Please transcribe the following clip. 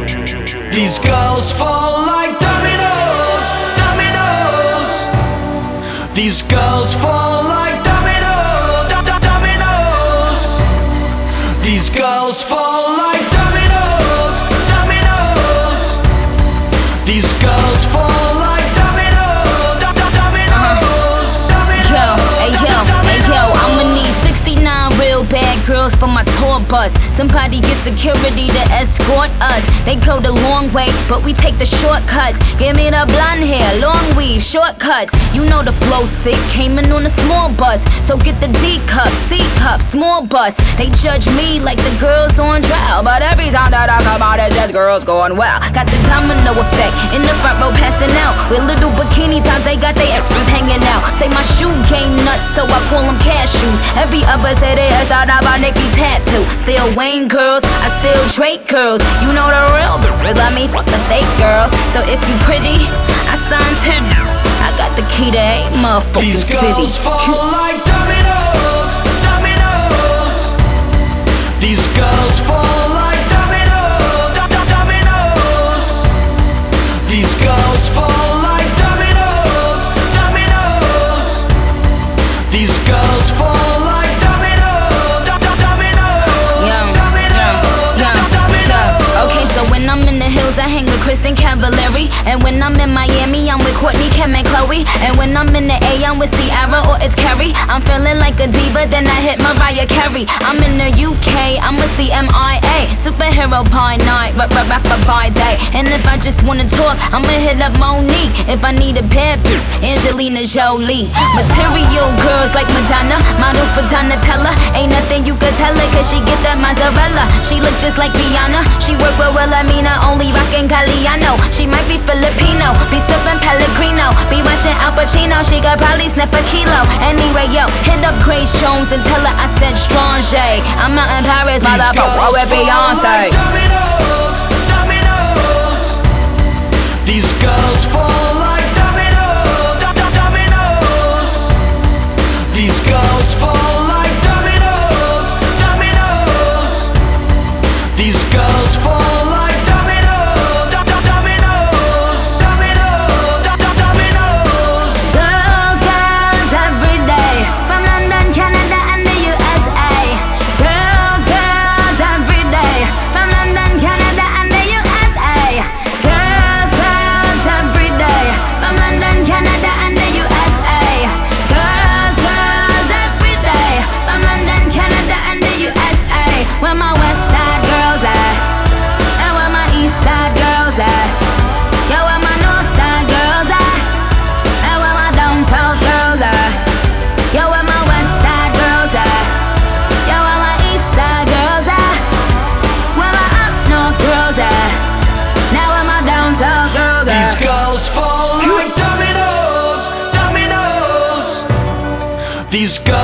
These girls fall like dominoes, dominoes. These girls fall like dominoes, dominoes. These girls fall like dominoes, dominoes. These girls fall like dominoes, dominoes. Yo, I'ma need 69 real bad girls for my tour bus. Somebody get security to escort us. They go the long way, but we take the shortcuts. Give me the blonde hair, long weave, shortcuts. You know the flow sick, came in on a small bus. So get the D cup, C cup, small bus. They judge me like the girls on trial, but every time that I come out, it's just girls going well. Got the domino effect, in the front row passing out. With little bikini tops, they got their everything hanging out. Say my shoe game nuts, so I call them cashews. Every other city is out about Nicki tattoo. Still Wayne girls, I still Drake girls. You know the real bitches, let me fuck the fake girls. So if you pretty, I signed him. I got the key to 8 motherfucking These girls city. fall like dominoes, dominoes. These girls fall like dominoes, dominoes. These girls fall like dominoes, dominoes. These girls fall like dominoes, dominoes. Okay, so when I'm in the hills, I hang with Kristen Cavallari. And when I'm in Miami, I'm with Courtney, Kim, and Chloe. And when I'm in the A, I'm with Ciara or it's Carrie. I'm feeling like a diva, then I hit Mariah Carey. I'm in the UK, I'm with CMIA. Superhero by night, rapper by day. And if I just wanna talk, I'ma hit up Monique. If I need a bad bitch, Angelina Jolie. Material girls like Madonna, model for Donatella. Ain't nothing you could tell her, cause she get that mozzarella. She look just like Rihanna, she work with Wilhelmina, only rockin' Galliano. She might be Filipino, be sippin' Pellegrino, be watching Al Pacino, she could probably sniff a kilo. Anyway, yo, hit up Grace Jones and tell her I said Strange. I'm out in Paris, motherfucker, with Beyonce. Dominoes, dominoes. These girls fall like dominoes, dominoes. These girls fall like dominoes, dominoes. These girls fall like dominoes, dominoes, dominoes, dominoes. Girls every day, from London, Canada, and the USA. Girls every day, from London, Canada, and the USA. Girls every day, from London, Canada, and the USA. Girls every day, from London, Canada, and the USA. Where my West Side girls at? And where my East Side girls at? Yo, where my North Side girls at? And where my down south girls at? Yo, where my West Side girls at? Yo, where my East Side girls at? Where my up north girls at? Now where my down south girls at? These girls fall like dominoes, dominoes. These girls